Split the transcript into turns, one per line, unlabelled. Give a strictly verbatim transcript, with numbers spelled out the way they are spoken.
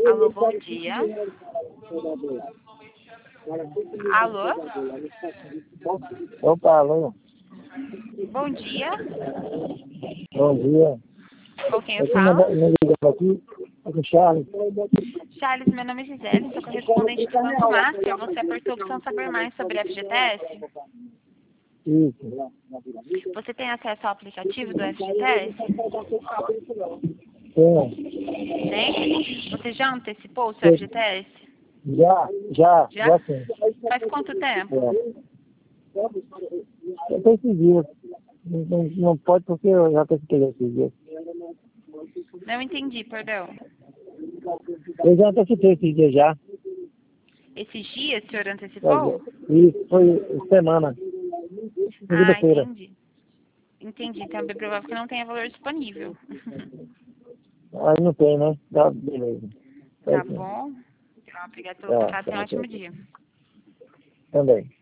Alô, bom dia. Alô?
Opa, alô.
Bom dia.
Bom dia.
Com quem eu
Eu tô
falo?
me ligando aqui, é com o Charles.
Charles, meu nome é Gisele, sou correspondente do Banco Master. Você apertou a opção saber mais sobre a F G T S?
Isso.
Você tem acesso ao aplicativo do F G T S?
Tem.
Tem? Você já antecipou o seu F G T S?
Já, já,
Já?
já sim.
Faz quanto tempo?
É. Eu tenho esses dias. Não, não, não pode porque eu já tenho que ter esses dias.
Não entendi, perdão.
Eu já antecipei esses dias já.
Esses dias o senhor antecipou?
Isso, foi semana.
Ah,
Segunda-feira.
entendi. Entendi, então é bem provável que não tenha valor disponível.
Aí não tem, né? Tá, beleza.
Tá
Tá sim.
bom? Obrigada pelo
Tá,
contato e um
tá,
ótimo
tá.
dia.
Também.